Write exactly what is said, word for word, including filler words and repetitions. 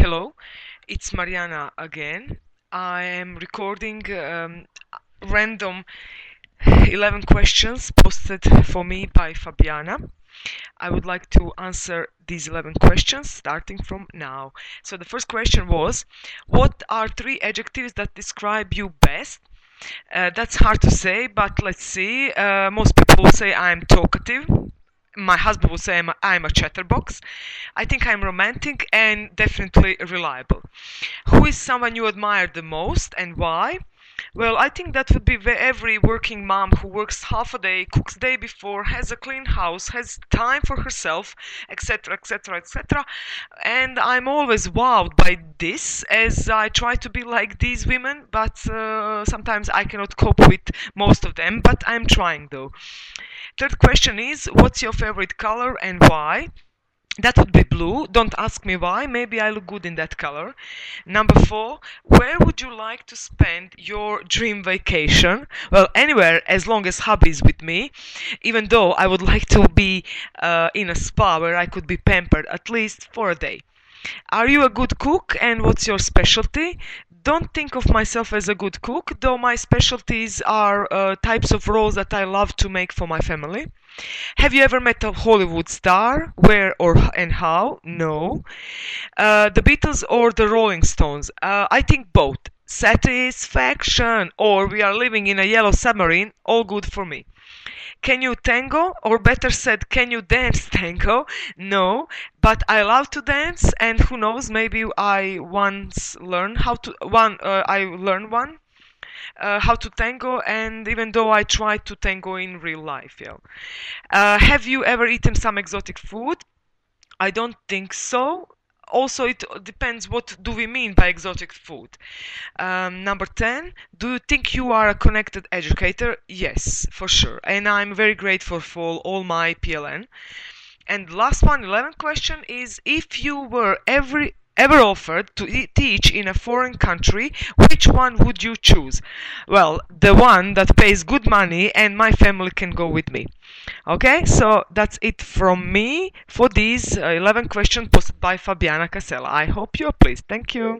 Hello, it's Mariana again. I am recording um, random eleven questions posted for me by Fabiana. I would like to answer these eleven questions starting from now. So, the first question was: what are three adjectives that describe you best? Uh, that's hard to say, but let's see. Uh, most people will say I'm talkative. My husband would say I'm a, I'm a chatterbox. I think I'm romantic and definitely reliable. Who is someone you admire the most and why? Well, I think that would be ve- every working mom who works half a day, cooks day before, has a clean house, has time for herself, et cetera, et cetera, et cetera. And I'm always wowed by this, as I try to be like these women, but uh, sometimes I cannot cope with most of them. But I'm trying though. Third question is: what's your favorite color and why? That would be blue. Don't ask me why. Maybe I look good in that color. Number four, where would you like to spend your dream vacation? Well, anywhere as long as hubby is with me. Even though I would like to be uh, in a spa where I could be pampered at least for a day. Are you a good cook and what's your specialty? Don't think of myself as a good cook, though my specialties are uh, types of rolls that I love to make for my family. Have you ever met a Hollywood star? Where or and how? No. Uh, the Beatles or the Rolling Stones? Uh, I think both. Satisfaction or we are living in a yellow submarine, all good for me. Can you tango? Or better said, can you dance tango? No, but I love to dance, and who knows, maybe I once learn how to one. Uh, I learned one. Uh, how to tango, and even though I tried to tango in real life, yeah. Uh, have you ever eaten some exotic food? I don't think so. Also, it depends what do we mean by exotic food. Um, number ten, do you think you are a connected educator? Yes, for sure. And I'm very grateful for all my P L N. And last one, eleventh question is: if you were every ever offered to e- teach in a foreign country, which one would you choose? Well, the one that pays good money and my family can go with me. Okay, so that's it from me for these uh, eleven questions posted by Fabiana Casella. I hope you're pleased. Thank you.